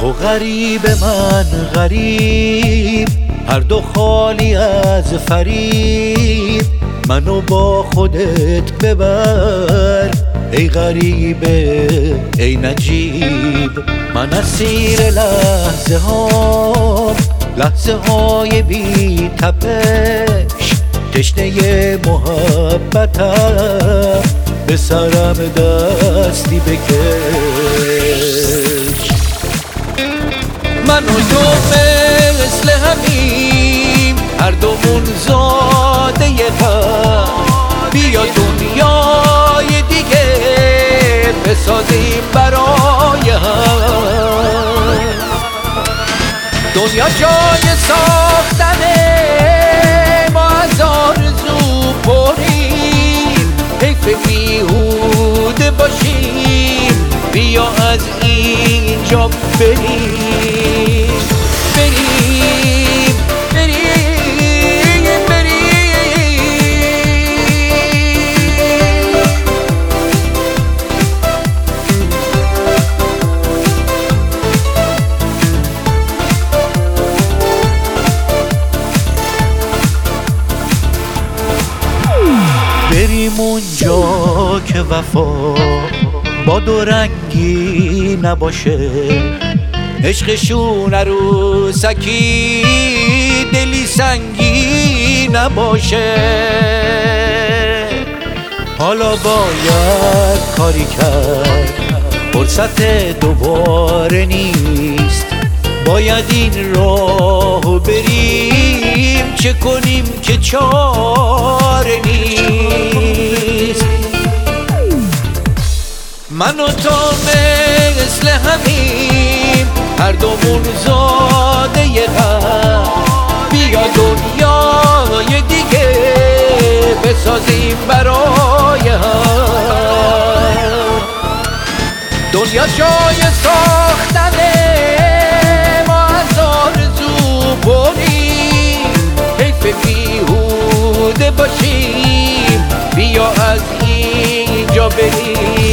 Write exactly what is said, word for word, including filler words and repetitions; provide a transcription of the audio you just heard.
تو غریب من غریب، هر دو خالی از فریب. منو با خودت ببر ای غریبه ای نجیب. من اسیر لحظه ها، لحظه های بی تپش، تشنه محبتم، به سرم دستی بکش. من و تو مثل همیم، هر دومون زاده غم. بیا دنیای دیگه بسازیم برای هم. دنیا جای ساختنه، ما از آرزو پریم، حیف بیهوده باشیم. بیا از اینجا بریم بریم بریم بریم. بریم اونجا که وفا با دو رنگی نباشه، عشقشون عروسکی دلی سنگی نباشه. حالا باید کاری کرد، فرصت دوباره نیست. باید این راهو بریم، چه کنیم که چاره نیست. من و تو مثل همیم، هر دومون زاده غم. بیا دنیای دیگه بسازیم برای هم. دنیا جای ساختنه، ما از آرزو بریم، حیف بیهوده باشیم. بیا از اینجا بریم